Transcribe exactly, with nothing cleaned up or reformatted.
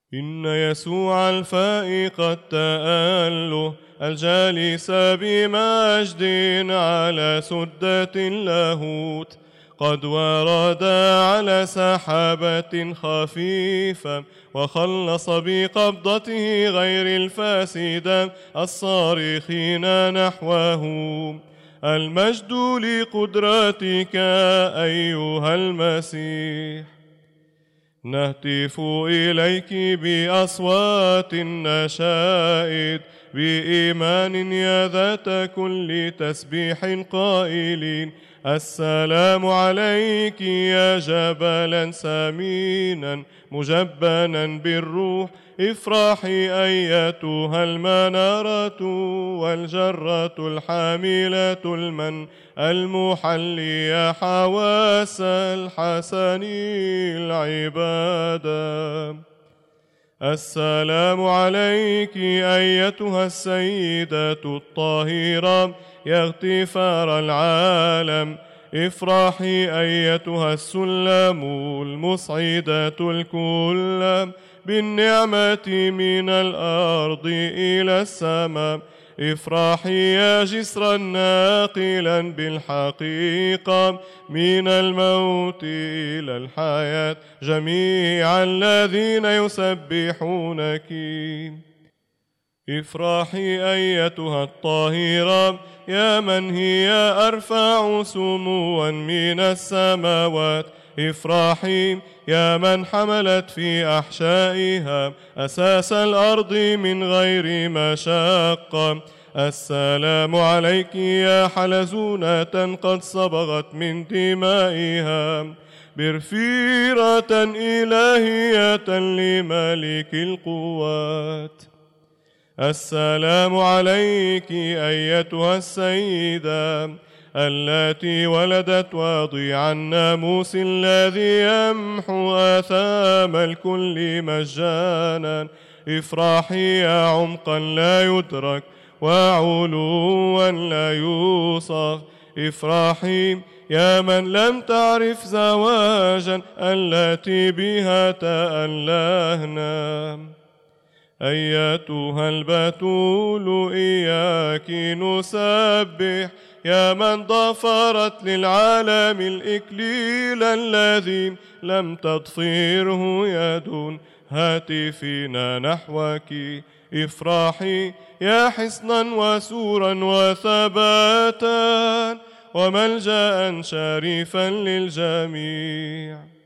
إن يسوع الفائق التأله الجالس بمجد على سدة اللاهوت قد ورد على سحابة خفيفة وخلص بقبضته غير الفاسدة الصارخين نحوه. المجد لقدرتك أيها المسيح. نهتف إليك بأصوات النشائد بإيمان يا ذات كل تسبيح قائلين: السلام عليك يا جبلا سمينا مجبنا بالروح، افرحي أيتها المنارة والجرة الحاملة المن المحلية حواس الحسن العبادة. السلام عليك أيتها السيدة الطاهرة يا اغتفار العالم، افرحي أيتها السلم المصعدة الكل بالنعمة من الأرض إلى السماء، افرحي يا جسرا ناقلا بالحقيقة من الموت إلى الحياة جميع الذين يسبحونك. افرحي أيتها الطاهرة يا من هي أرفع سموا من السماوات، افرحي يا من حملت في أحشائها أساس الأرض من غير مشقة. السلام عليك يا حلزونة قد صبغت من دمائها برفيرة إلهية لملك القوات. السلام عليك أيتها السيدة التي ولدت وضيع الناموس الذي يمحو آثام الكل مجانا، افرحي يا عمقا لا يدرك وعلوا لا يوصف، افرحي يا من لم تعرف زواجا التي بها تألهنا. أيتها البتول إياك نسبح يا من ضفرت للعالم الإكليل الذي لم تضفره يد، هاتفنا نحوك افرحي يا حصنا وسورا وثباتا وملجأ شريفا للجميع.